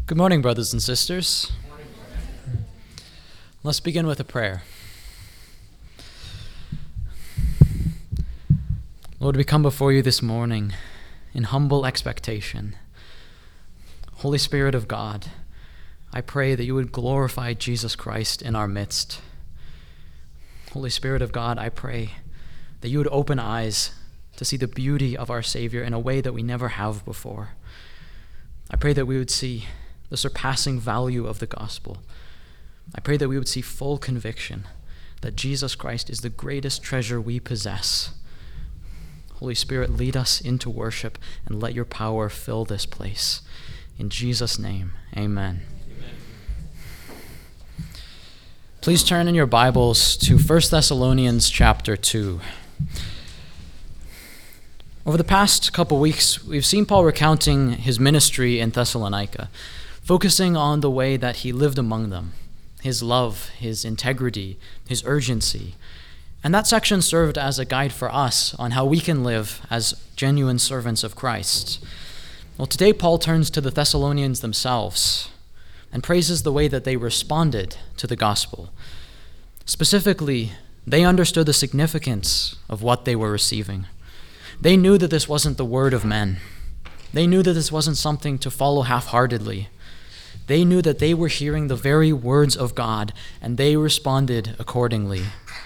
Good morning, brothers and sisters. Let's begin with a prayer. Lord, we come before you this morning in humble expectation. Holy Spirit of God, I pray that you would glorify Jesus Christ in our midst. Holy Spirit of God, I pray that you would open eyes to see the beauty of our Savior in a way that we never have before. I pray that we would see the surpassing value of the gospel. I pray that we would see full conviction that Jesus Christ is the greatest treasure we possess. Holy Spirit, lead us into worship and let your power fill this place. In Jesus' name, amen. Please turn in your Bibles to 1 Thessalonians chapter 2. Over the past couple weeks, we've seen Paul recounting his ministry in Thessalonica, focusing on the way that he lived among them, his love, his integrity, his urgency. And that section served as a guide for us on how we can live as genuine servants of Christ. Well, today Paul turns to the Thessalonians themselves and praises the way that they responded to the gospel. Specifically, they understood the significance of what they were receiving. They knew that this wasn't the word of men. They knew that this wasn't something to follow half-heartedly. They knew that they were hearing the very words of God, and they responded accordingly.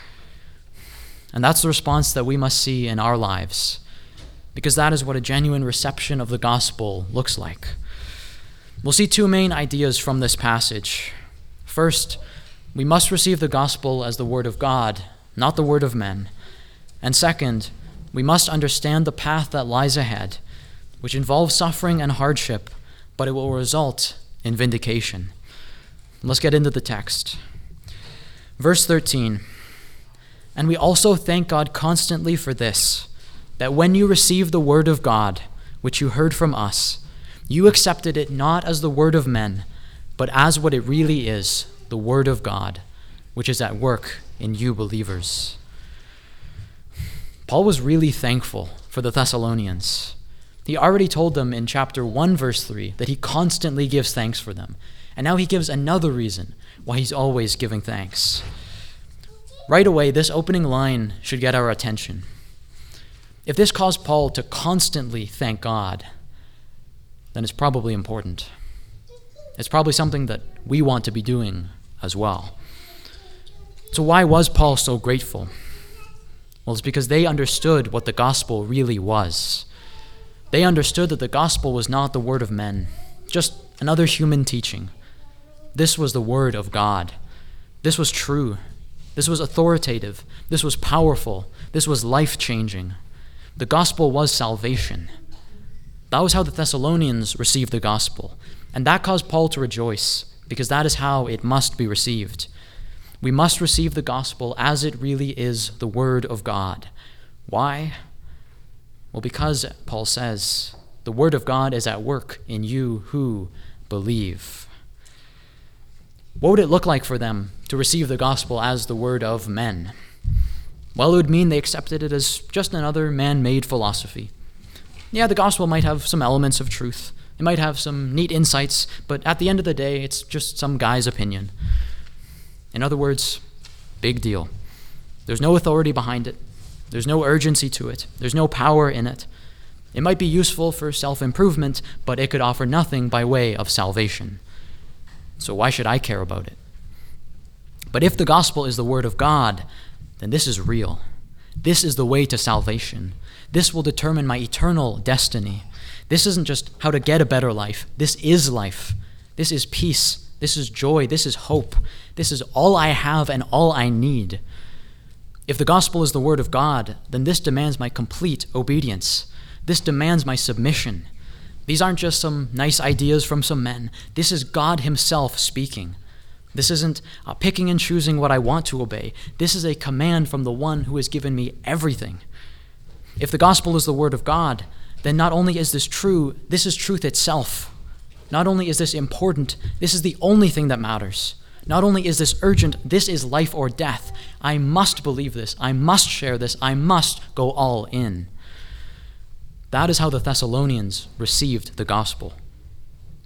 And that's the response that we must see in our lives, because that is what a genuine reception of the gospel looks like. We'll see two main ideas from this passage. First, we must receive the gospel as the word of God, not the word of men. And second, we must understand the path that lies ahead, which involves suffering and hardship, but it will result in vindication. Let's get into the text. Verse 13, "And we also thank God constantly for this, that when you received the word of God, which you heard from us, you accepted it not as the word of men, but as what it really is, the word of God, which is at work in you believers." Paul was really thankful for the Thessalonians. He already told them in chapter 1, verse 3, that he constantly gives thanks for them. And now he gives another reason why he's always giving thanks. Right away, this opening line should get our attention. If this caused Paul to constantly thank God, then it's probably important. It's probably something that we want to be doing as well. So why was Paul so grateful? Well, it's because they understood what the gospel really was. They understood that the gospel was not the word of men, just another human teaching. This was the word of God. This was true. This was authoritative. This was powerful. This was life-changing. The gospel was salvation. That was how the Thessalonians received the gospel. And that caused Paul to rejoice, because that is how it must be received. We must receive the gospel as it really is the word of God. Why? Well, because, Paul says, the word of God is at work in you who believe. What would it look like for them to receive the gospel as the word of men? Well, it would mean they accepted it as just another man-made philosophy. Yeah, the gospel might have some elements of truth. It might have some neat insights, but at the end of the day, it's just some guy's opinion. In other words, big deal. There's no authority behind it. There's no urgency to it. There's no power in it. It might be useful for self-improvement, but it could offer nothing by way of salvation. So why should I care about it? But if the gospel is the word of God, then this is real. This is the way to salvation. This will determine my eternal destiny. This isn't just how to get a better life. This is life. This is peace. This is joy. This is hope. This is all I have and all I need. If the gospel is the word of God, then this demands my complete obedience. This demands my submission. These aren't just some nice ideas from some men. This is God himself speaking. This isn't picking and choosing what I want to obey. This is a command from the one who has given me everything. If the gospel is the word of God, then not only is this true, this is truth itself. Not only is this important, this is the only thing that matters. Not only is this urgent, this is life or death. I must believe this. I must share this. I must go all in. That is how the Thessalonians received the gospel.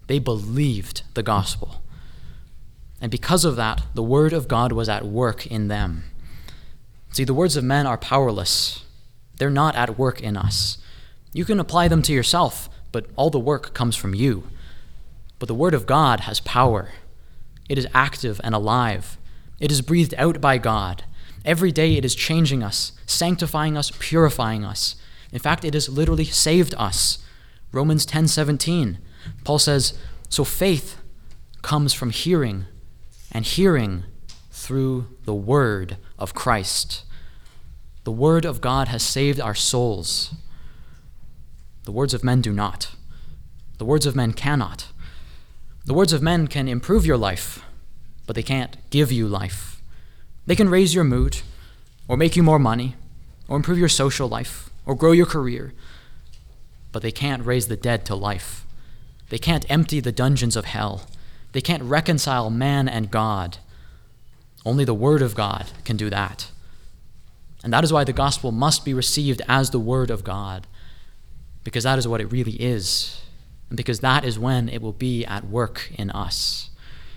They believed the gospel. And because of that, the word of God was at work in them. See, the words of men are powerless. They're not at work in us. You can apply them to yourself, but all the work comes from you. But the word of God has power. It is active and alive. It is breathed out by God. Every day it is changing us, sanctifying us, purifying us. In fact, it has literally saved us. Romans 10:17, Paul says, so faith comes from hearing, and hearing through the word of Christ. The word of God has saved our souls. The words of men do not. The words of men cannot. The words of men can improve your life, but they can't give you life. They can raise your mood, or make you more money, or improve your social life, or grow your career, but they can't raise the dead to life. They can't empty the dungeons of hell. They can't reconcile man and God. Only the word of God can do that. And that is why the gospel must be received as the word of God, because that is what it really is, and because that is when it will be at work in us.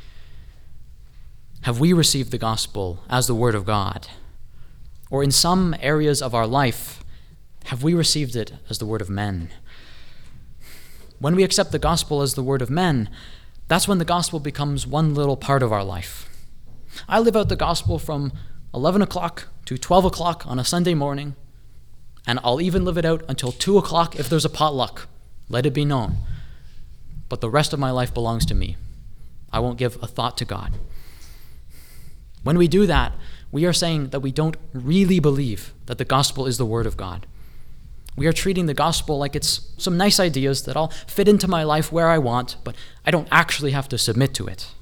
Have we received the gospel as the word of God? Or in some areas of our life, have we received it as the word of men? When we accept the gospel as the word of men, that's when the gospel becomes one little part of our life. I live out the gospel from 11 o'clock to 12 o'clock on a Sunday morning, and I'll even live it out until 2 o'clock if there's a potluck. Let it be known. But the rest of my life belongs to me. I won't give a thought to God. When we do that, we are saying that we don't really believe that the gospel is the word of God. We are treating the gospel like it's some nice ideas that I'll fit into my life where I want, but I don't actually have to submit to it.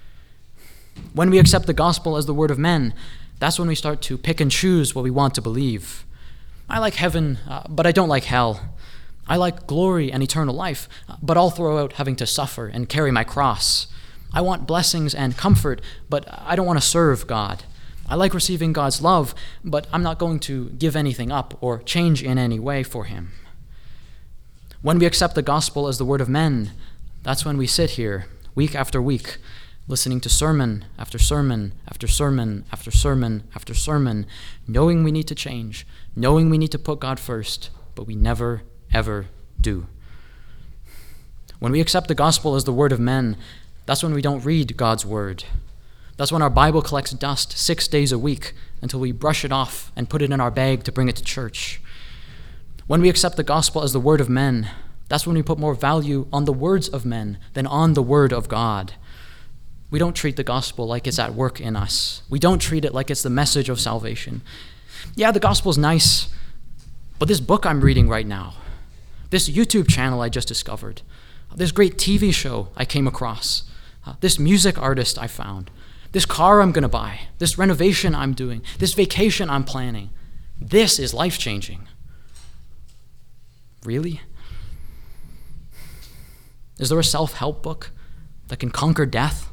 When we accept the gospel as the word of men, that's when we start to pick and choose what we want to believe. I like heaven, but I don't like hell. I like glory and eternal life, but I'll throw out having to suffer and carry my cross. I want blessings and comfort, but I don't want to serve God. I like receiving God's love, but I'm not going to give anything up or change in any way for him. When we accept the gospel as the word of men, that's when we sit here week after week, listening to sermon after sermon after sermon after sermon after sermon, knowing we need to change, knowing we need to put God first, but we never, ever do. When we accept the gospel as the word of men, that's when we don't read God's word. That's when our Bible collects dust 6 days a week until we brush it off and put it in our bag to bring it to church. When we accept the gospel as the word of men, that's when we put more value on the words of men than on the word of God. We don't treat the gospel like it's at work in us. We don't treat it like it's the message of salvation. Yeah, the gospel's nice, but this book I'm reading right now, this YouTube channel I just discovered, this great TV show I came across, this music artist I found, this car I'm going to buy, this renovation I'm doing, this vacation I'm planning, this is life-changing. Really? Is there a self-help book that can conquer death?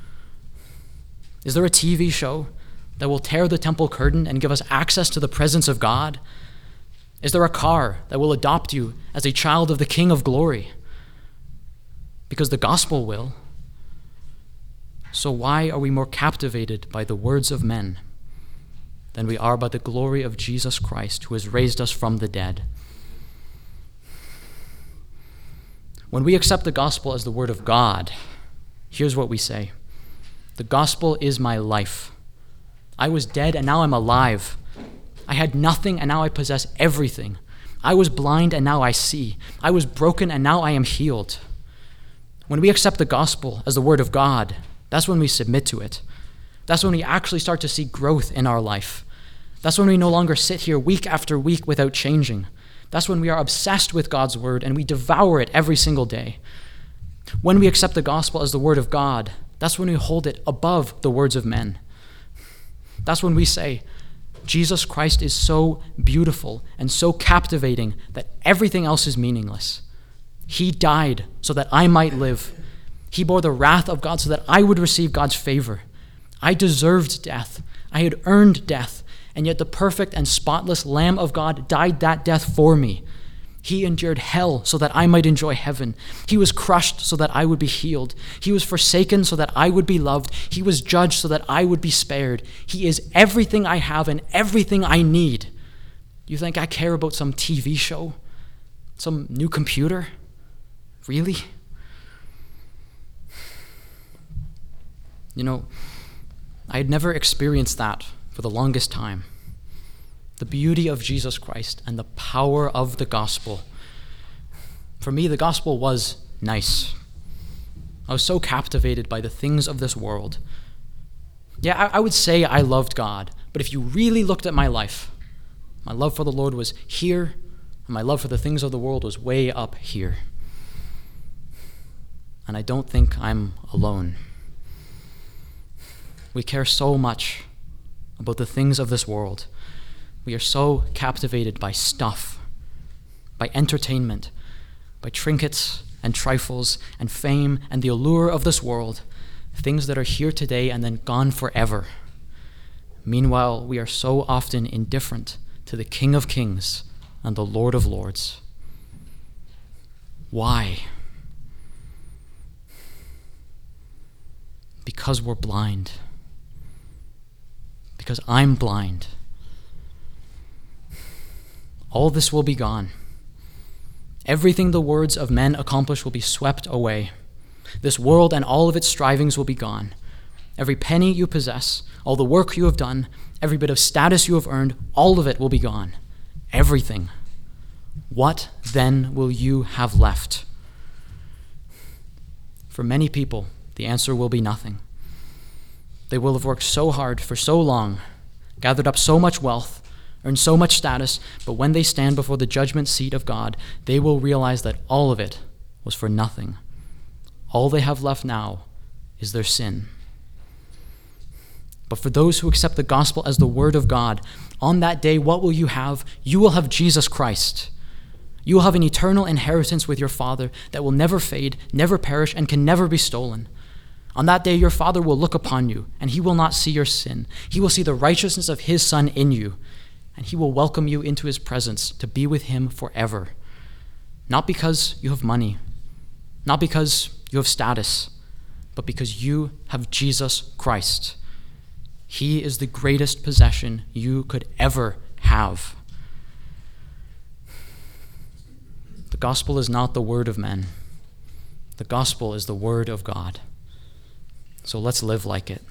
Is there a TV show that will tear the temple curtain and give us access to the presence of God? Is there a car that will adopt you as a child of the King of Glory? Because the gospel will. So why are we more captivated by the words of men than we are by the glory of Jesus Christ, who has raised us from the dead? When we accept the gospel as the word of God, here's what we say. The gospel is my life. I was dead and now I'm alive. I had nothing and now I possess everything. I was blind and now I see. I was broken and now I am healed. When we accept the gospel as the word of God, that's when we submit to it. That's when we actually start to see growth in our life. That's when we no longer sit here week after week without changing. That's when we are obsessed with God's word and we devour it every single day. When we accept the gospel as the word of God, that's when we hold it above the words of men. That's when we say, Jesus Christ is so beautiful and so captivating that everything else is meaningless. He died so that I might live. He bore the wrath of God so that I would receive God's favor. I deserved death. I had earned death, and yet the perfect and spotless Lamb of God died that death for me. He endured hell so that I might enjoy heaven. He was crushed so that I would be healed. He was forsaken so that I would be loved. He was judged so that I would be spared. He is everything I have and everything I need. You think I care about some TV show? Some new computer? Really? You know, I had never experienced that for the longest time. The beauty of Jesus Christ and the power of the gospel. For me, the gospel was nice. I was so captivated by the things of this world. Yeah, I would say I loved God, but if you really looked at my life, my love for the Lord was here, and my love for the things of the world was way up here. And I don't think I'm alone. We care so much about the things of this world. We are so captivated by stuff, by entertainment, by trinkets and trifles and fame and the allure of this world, things that are here today and then gone forever. Meanwhile, we are so often indifferent to the King of Kings and the Lord of Lords. Why? Because we're blind. Because I'm blind. All this will be gone. Everything the words of men accomplish will be swept away. This world and all of its strivings will be gone. Every penny you possess, all the work you have done, every bit of status you have earned, all of it will be gone. Everything. What then will you have left? For many people, the answer will be nothing. They will have worked so hard for so long, gathered up so much wealth, earned so much status, but when they stand before the judgment seat of God, they will realize that all of it was for nothing. All they have left now is their sin. But for those who accept the gospel as the word of God, on that day, what will you have? You will have Jesus Christ. You will have an eternal inheritance with your Father that will never fade, never perish, and can never be stolen. On that day, your Father will look upon you, and he will not see your sin. He will see the righteousness of his Son in you, and he will welcome you into his presence to be with him forever. Not because you have money, not because you have status, but because you have Jesus Christ. He is the greatest possession you could ever have. The gospel is not the word of men. The gospel is the word of God. So let's live like it.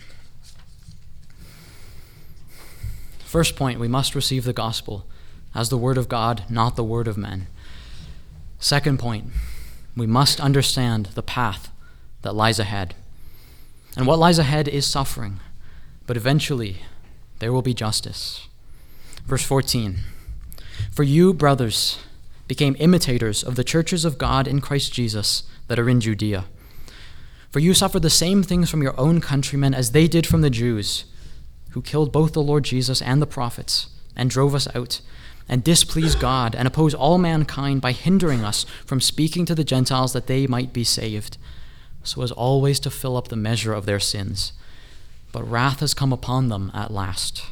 First point, we must receive the gospel as the word of God, not the word of men. Second point, we must understand the path that lies ahead. And what lies ahead is suffering, but eventually there will be justice. Verse 14, for you, brothers, became imitators of the churches of God in Christ Jesus that are in Judea. For you suffered the same things from your own countrymen as they did from the Jews, who killed both the Lord Jesus and the prophets, and drove us out, and displease God, and oppose all mankind by hindering us from speaking to the Gentiles that they might be saved, so as always to fill up the measure of their sins. But wrath has come upon them at last.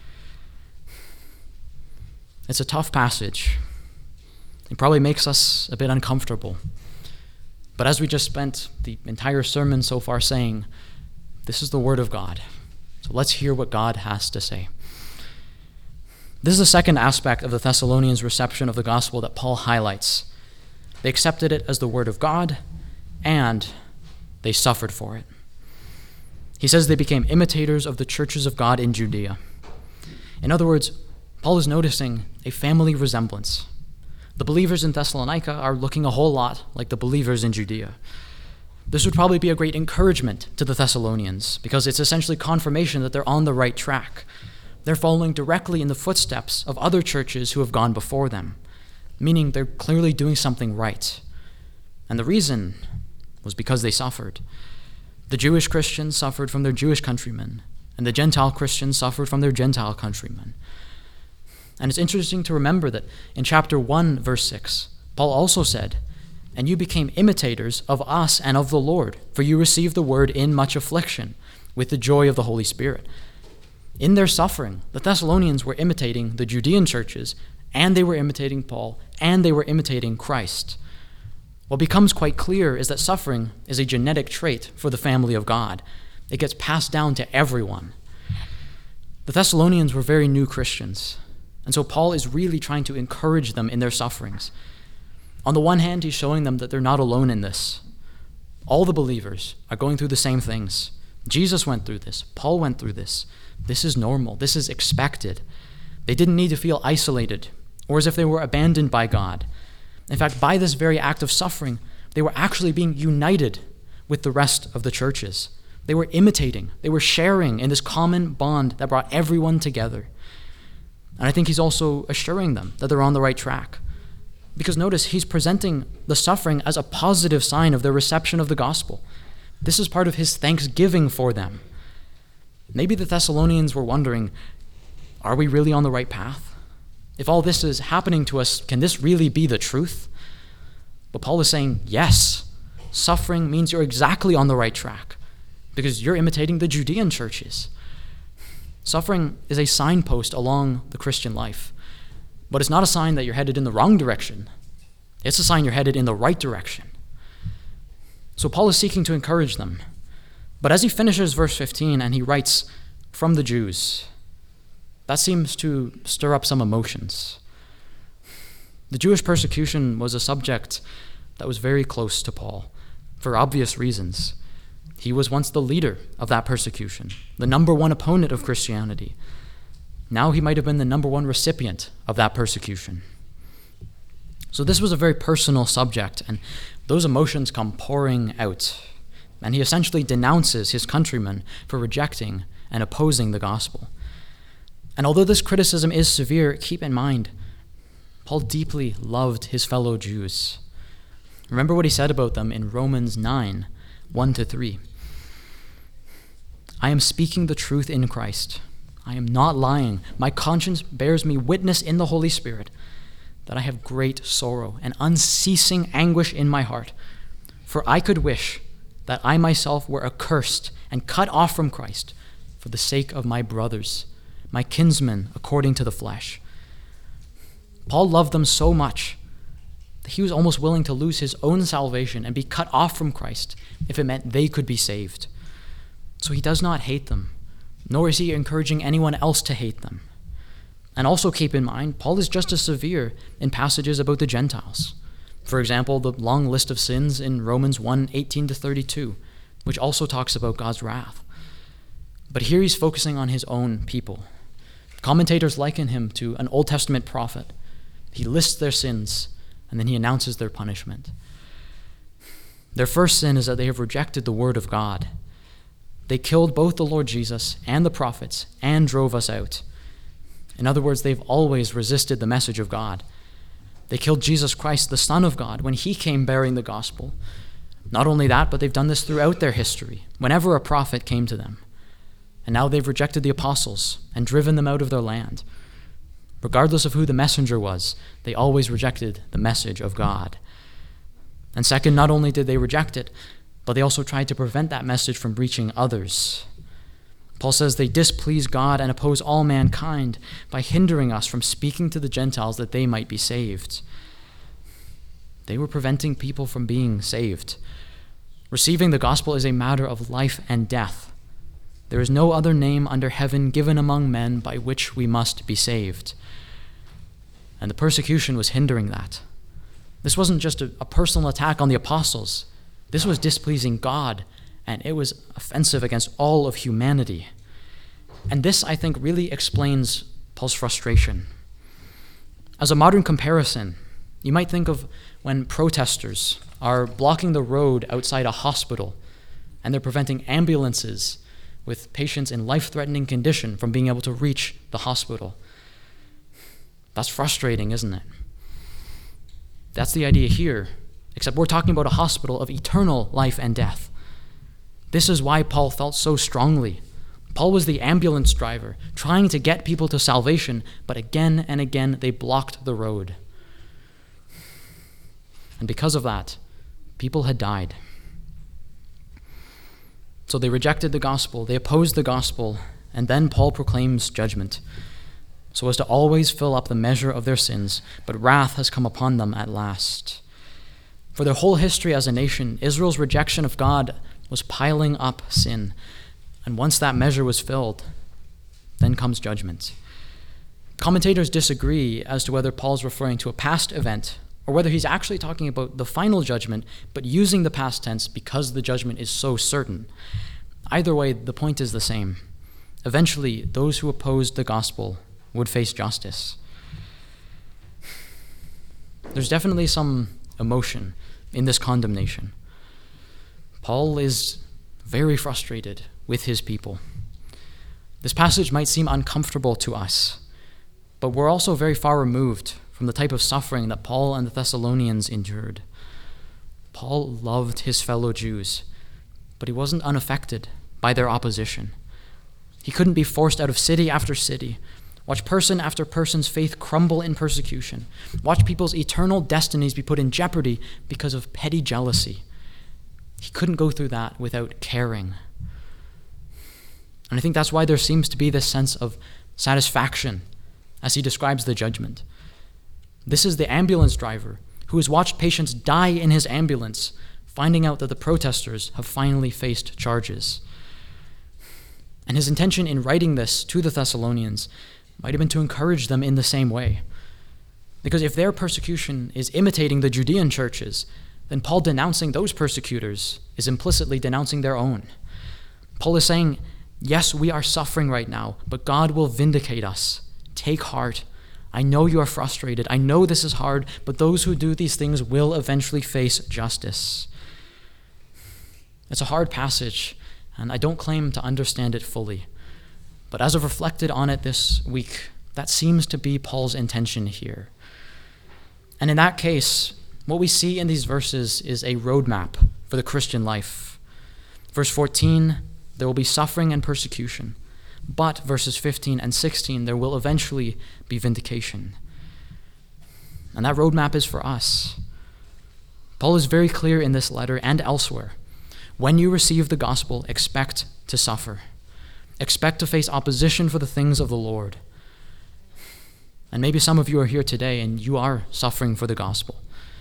It's a tough passage. It probably makes us a bit uncomfortable. But as we just spent the entire sermon so far saying, this is the word of God. So let's hear what God has to say. This is the second aspect of the Thessalonians' reception of the gospel that Paul highlights. They accepted it as the word of God, and they suffered for it. He says they became imitators of the churches of God in Judea. In other words, Paul is noticing a family resemblance. The believers in Thessalonica are looking a whole lot like the believers in Judea. This would probably be a great encouragement to the Thessalonians because it's essentially confirmation that they're on the right track. They're following directly in the footsteps of other churches who have gone before them, meaning they're clearly doing something right. And the reason was because they suffered. The Jewish Christians suffered from their Jewish countrymen, and the Gentile Christians suffered from their Gentile countrymen. And it's interesting to remember that in chapter 1, verse 6, Paul also said, and you became imitators of us and of the Lord, for you received the word in much affliction, with the joy of the Holy Spirit. In their suffering, the Thessalonians were imitating the Judean churches and they were imitating Paul, and they were imitating Christ. What becomes quite clear is that suffering is a genetic trait for the family of God. It gets passed down to everyone. The Thessalonians were very new Christians, and so Paul is really trying to encourage them in their sufferings. On the one hand, he's showing them that they're not alone in this. All the believers are going through the same things. Jesus went through this. Paul went through this. This is normal. This is expected. They didn't need to feel isolated or as if they were abandoned by God. In fact, by this very act of suffering, they were actually being united with the rest of the churches. They were imitating. They were sharing in this common bond that brought everyone together. And I think he's also assuring them that they're on the right track. Because notice, he's presenting the suffering as a positive sign of their reception of the gospel. This is part of his thanksgiving for them. Maybe the Thessalonians were wondering, are we really on the right path? If all this is happening to us, can this really be the truth? But Paul is saying, yes, suffering means you're exactly on the right track because you're imitating the Judean churches. Suffering is a signpost along the Christian life. But it's not a sign that you're headed in the wrong direction. It's a sign you're headed in the right direction. So Paul is seeking to encourage them. But as he finishes verse 15 and he writes, from the Jews, that seems to stir up some emotions. The Jewish persecution was a subject that was very close to Paul, for obvious reasons. He was once the leader of that persecution, the number one opponent of Christianity. Now he might have been the number one recipient of that persecution. So this was a very personal subject, and those emotions come pouring out. And he essentially denounces his countrymen for rejecting and opposing the gospel. And although this criticism is severe, keep in mind, Paul deeply loved his fellow Jews. Remember what he said about them in Romans 9, 1-3. I am speaking the truth in Christ. I am not lying. My conscience bears me witness in the Holy Spirit that I have great sorrow and unceasing anguish in my heart. For I could wish that I myself were accursed and cut off from Christ for the sake of my brothers, my kinsmen according to the flesh. Paul loved them so much that he was almost willing to lose his own salvation and be cut off from Christ if it meant they could be saved. So he does not hate them, nor is he encouraging anyone else to hate them. And also keep in mind, Paul is just as severe in passages about the Gentiles. For example, the long list of sins in Romans 1, 18-32, which also talks about God's wrath. But here he's focusing on his own people. Commentators liken him to an Old Testament prophet. He lists their sins, and then he announces their punishment. Their first sin is that they have rejected the word of God. They killed both the Lord Jesus and the prophets and drove us out. In other words, they've always resisted the message of God. They killed Jesus Christ, the Son of God, when he came bearing the gospel. Not only that, but they've done this throughout their history, whenever a prophet came to them. And now they've rejected the apostles and driven them out of their land. Regardless of who the messenger was, they always rejected the message of God. And second, not only did they reject it, but they also tried to prevent that message from reaching others. Paul says they displease God and oppose all mankind by hindering us from speaking to the Gentiles that they might be saved. They were preventing people from being saved. Receiving the gospel is a matter of life and death. There is no other name under heaven given among men by which we must be saved. And the persecution was hindering that. This wasn't just a personal attack on the apostles. This was displeasing God, and it was offensive against all of humanity. And this, I think, really explains Paul's frustration. As a modern comparison, you might think of when protesters are blocking the road outside a hospital and they're preventing ambulances with patients in life-threatening condition from being able to reach the hospital. That's frustrating, isn't it? That's the idea here, except we're talking about a hospital of eternal life and death. This is why Paul felt so strongly. Paul was the ambulance driver, trying to get people to salvation, but again and again they blocked the road. And because of that, people had died. So they rejected the gospel, they opposed the gospel, and then Paul proclaims judgment. so as to always fill up the measure of their sins, but wrath has come upon them at last. For their whole history as a nation, Israel's rejection of God was piling up sin. And once that measure was filled, then comes judgment. Commentators disagree as to whether Paul's referring to a past event or whether he's actually talking about the final judgment, but using the past tense because the judgment is so certain. Either way, the point is the same. Eventually, those who opposed the gospel would face justice. There's definitely some emotion in this condemnation. Paul is very frustrated with his people. This passage might seem uncomfortable to us, but we're also very far removed from the type of suffering that Paul and the Thessalonians endured. Paul loved his fellow Jews, but he wasn't unaffected by their opposition. He couldn't be forced out of city after city, watch person after person's faith crumble in persecution, watch people's eternal destinies be put in jeopardy because of petty jealousy. He couldn't go through that without caring. And I think that's why there seems to be this sense of satisfaction as he describes the judgment. This is the ambulance driver who has watched patients die in his ambulance, finding out that the protesters have finally faced charges. And his intention in writing this to the Thessalonians might have been to encourage them in the same way. Because if their persecution is imitating the Judean churches, then Paul denouncing those persecutors is implicitly denouncing their own. Paul is saying, yes, we are suffering right now, but God will vindicate us. Take heart. I know you are frustrated. I know this is hard, but those who do these things will eventually face justice. It's a hard passage, and I don't claim to understand it fully. But as I've reflected on it this week, that seems to be Paul's intention here. And in that case, what we see in these verses is a roadmap for the Christian life. Verse 14, there will be suffering and persecution. But verses 15 and 16, there will eventually be vindication. And that roadmap is for us. Paul is very clear in this letter and elsewhere. When you receive the gospel, expect to suffer. Expect to face opposition for the things of the Lord. And maybe some of you are here today and you are suffering for the gospel.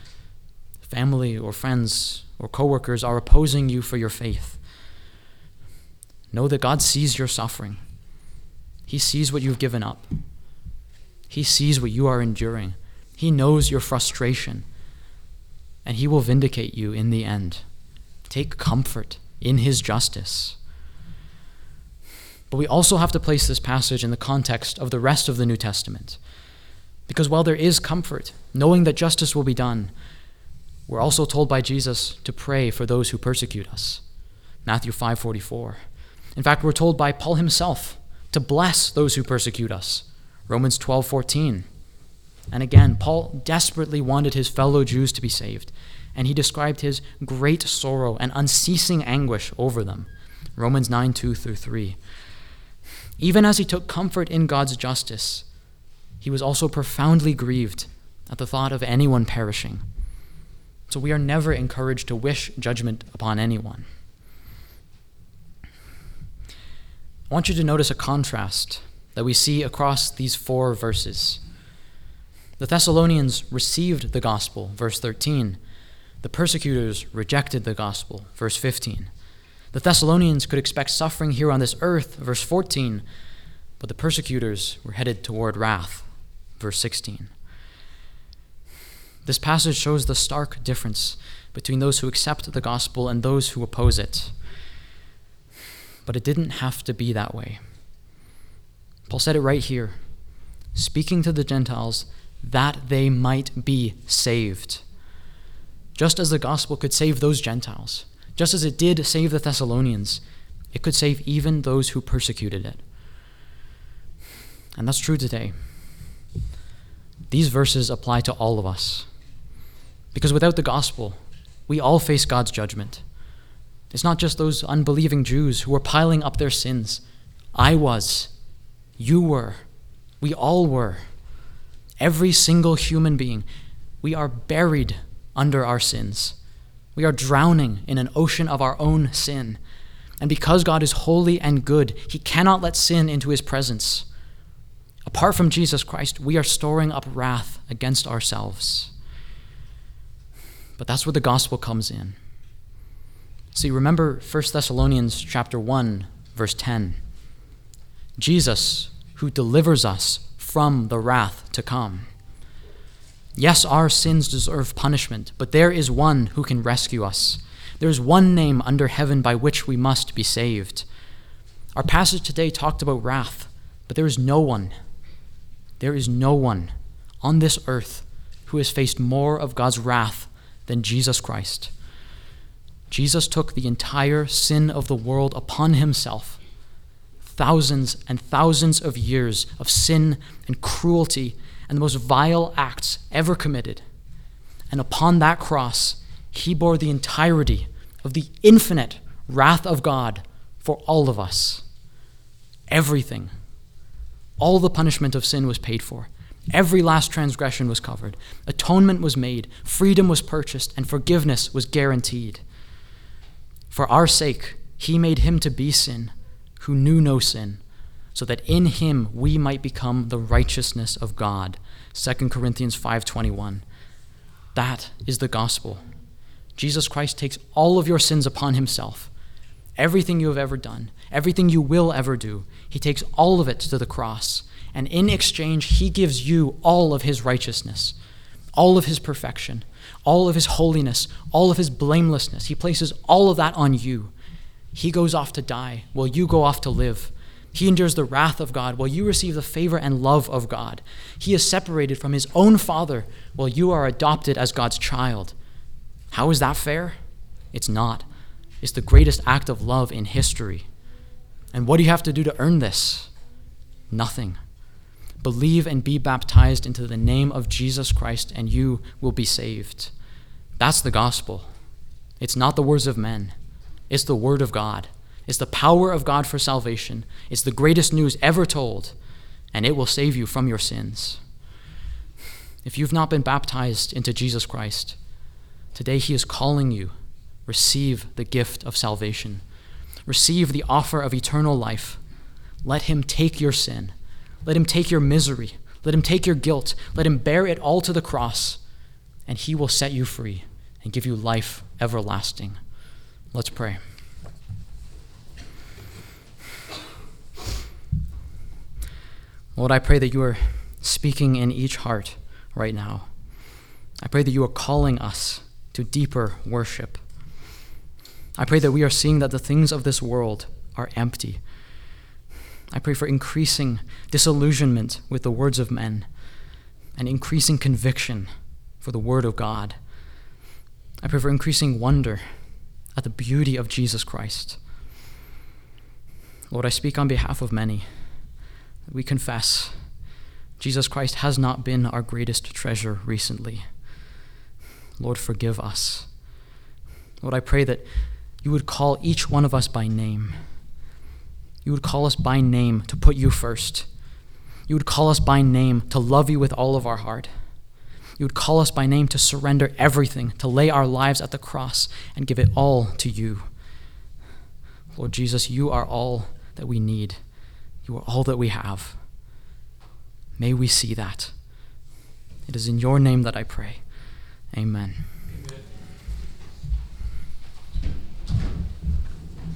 Family or friends or coworkers are opposing you for your faith. Know that God sees your suffering. He sees what you've given up. He sees what you are enduring. He knows your frustration, and he will vindicate you in the end. Take comfort in his justice. But we also have to place this passage in the context of the rest of the New Testament. Because while there is comfort, knowing that justice will be done, we're also told by Jesus to pray for those who persecute us. Matthew 5:44. In fact, we're told by Paul himself to bless those who persecute us. Romans 12:14. And again, Paul desperately wanted his fellow Jews to be saved, and he described his great sorrow and unceasing anguish over them. Romans 9:2-3. Even as he took comfort in God's justice, he was also profoundly grieved at the thought of anyone perishing. So we are never encouraged to wish judgment upon anyone. I want you to notice a contrast that we see across these 4 verses. The Thessalonians received the gospel, verse 13. The persecutors rejected the gospel, verse 15. The Thessalonians could expect suffering here on this earth, verse 14, but the persecutors were headed toward wrath, verse 16. This passage shows the stark difference between those who accept the gospel and those who oppose it. But it didn't have to be that way. Paul said it right here, speaking to the Gentiles that they might be saved. Just as the gospel could save those Gentiles, just as it did save the Thessalonians, it could save even those who persecuted it. And that's true today. These verses apply to all of us. Because without the gospel, we all face God's judgment. It's not just those unbelieving Jews who were piling up their sins. I was. You were. We all were. Every single human being. We are buried under our sins. We are drowning in an ocean of our own sin. And because God is holy and good, he cannot let sin into his presence. Apart from Jesus Christ, we are storing up wrath against ourselves. But that's where the gospel comes in. See, remember 1 Thessalonians chapter 1, verse 10. Jesus, who delivers us from the wrath to come. Yes, our sins deserve punishment, but there is one who can rescue us. There is one name under heaven by which we must be saved. Our passage today talked about wrath, but there is no one on this earth who has faced more of God's wrath than Jesus Christ. Jesus took the entire sin of the world upon himself. Thousands and thousands of years of sin and cruelty and the most vile acts ever committed. And upon that cross, he bore the entirety of the infinite wrath of God for all of us. Everything. All the punishment of sin was paid for. Every last transgression was covered. Atonement was made. Freedom was purchased. And forgiveness was guaranteed. For our sake, he made him to be sin, who knew no sin, so that in him we might become the righteousness of God. 2 Corinthians 5:21. That is the gospel. Jesus Christ takes all of your sins upon himself. Everything you have ever done, everything you will ever do, he takes all of it to the cross. And in exchange, he gives you all of his righteousness, all of his perfection, all of his holiness, all of his blamelessness. He places all of that on you. He goes off to die while you go off to live. He endures the wrath of God while you receive the favor and love of God. He is separated from his own Father while you are adopted as God's child. How is that fair? It's not. It's the greatest act of love in history. And what do you have to do to earn this? Nothing. Believe and be baptized into the name of Jesus Christ, and you will be saved. That's the gospel. It's not the words of men. It's the word of God. It's the power of God for salvation. It's the greatest news ever told, and it will save you from your sins. If you've not been baptized into Jesus Christ, today he is calling you. Receive the gift of salvation. Receive the offer of eternal life. Let him take your sin. Let him take your misery. Let him take your guilt. Let him bear it all to the cross, and he will set you free and give you life everlasting. Let's pray. Lord, I pray that you are speaking in each heart right now. I pray that you are calling us to deeper worship. I pray that we are seeing that the things of this world are empty. I pray for increasing disillusionment with the words of men and increasing conviction for the word of God. I pray for increasing wonder at the beauty of Jesus Christ. Lord, I speak on behalf of many. We confess Jesus Christ has not been our greatest treasure recently. Lord, forgive us. Lord, I pray that you would call each one of us by name. You would call us by name to put you first. You would call us by name to love you with all of our heart. You would call us by name to surrender everything, to lay our lives at the cross and give it all to you. Lord Jesus, you are all that we need. You are all that we have. May we see that. It is in your name that I pray. Amen.